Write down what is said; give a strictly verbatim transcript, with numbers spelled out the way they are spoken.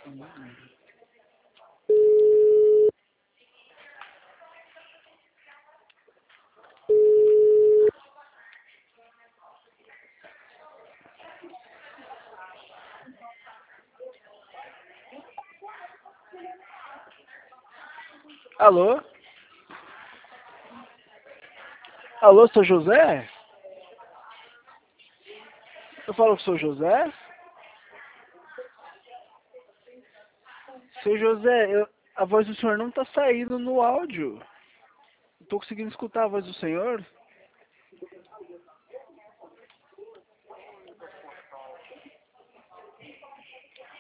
Alô? Alô, sou José? Eu falo que sou José? Seu José, eu- a voz do senhor não tá saindo no áudio. Não tô conseguindo escutar a voz do senhor.